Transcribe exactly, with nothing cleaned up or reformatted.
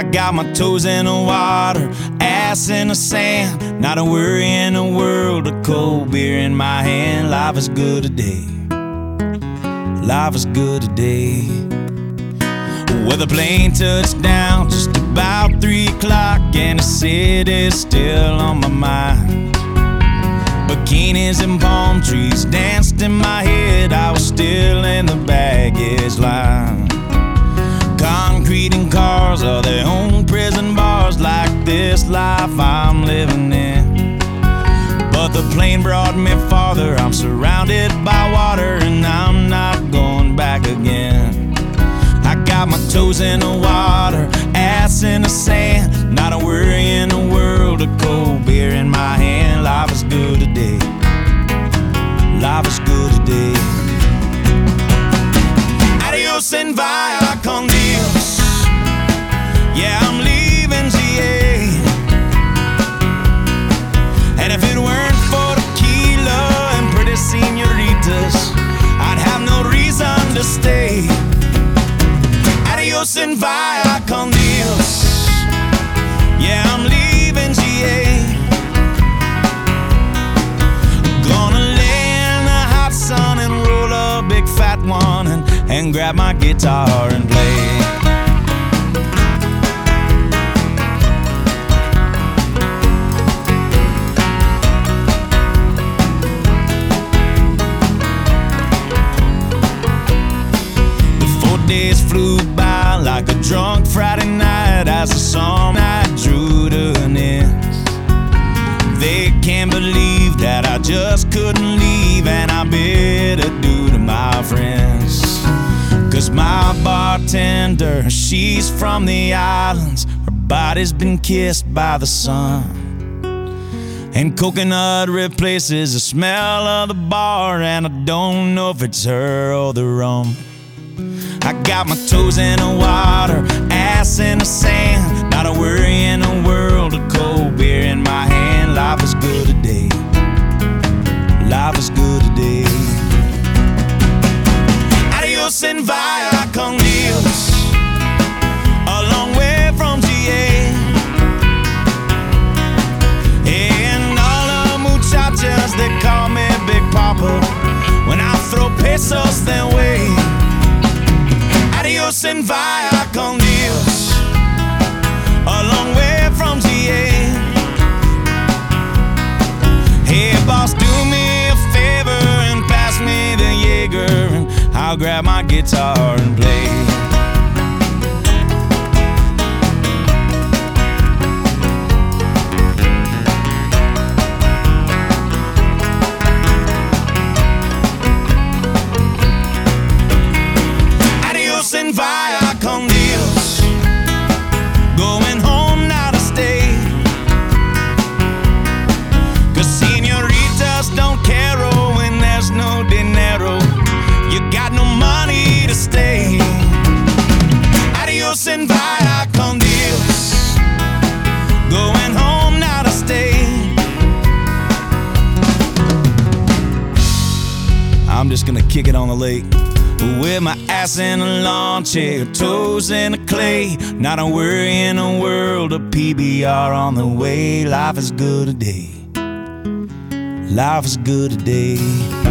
got my toes in the water, ass in the sand, not a worry in the world, a cold beer in my hand. Life is good today, life is good today. Well, the plane touched down just about three o'clock, and the city's still on my mind. Bikinis and palm trees danced in my head, I was still in the baggage line. Concrete and cars are their own prison bars, like this life I'm living in. But the plane brought me farther, I'm surrounded by water, and I'm not going back again. I got my toes in the water, ass in the sand, not a worry in the world, a cold beer in my hand. Life is good today, life is good today. Adios and via con Dios, yeah, I'm leaving G A. And if it weren't for tequila and pretty senoritas, I'd have no reason to stay. Adios and via con Dios, yeah, I'm leaving G A. Gonna lay in the hot sun and roll a big fat one, and, and grab my guitar and play. Days flew by like a drunk Friday night as the song I drew to an end. They can't believe that I just couldn't leave, and I bid adieu to my friends. Cause my bartender, she's from the islands, her body's been kissed by the sun, and coconut replaces the smell of the bar, and I don't know if it's her or the rum. I got my toes in the water, ass in the sand, not a worry in the world, a cold beer in my hand. Life is good today, life is good today. Adios and via con Dios, a long way from G A. And all the muchachas, they call me Big Papa when I throw pesos their way. Adios and via con Dios, a long way from G A. Hey boss, do me a favor and pass me the Jaeger, and I'll grab my guitar and play. And via con Dios, going home now to stay. Cause senoritas don't care when there's no dinero, you got no money to stay. Adios and via con Dios, going home now to stay. I'm just gonna kick it on the lake with my ass in a lawn chair, toes in the clay, not a worry in the world, a P B R on the way. Life is good today, life is good today.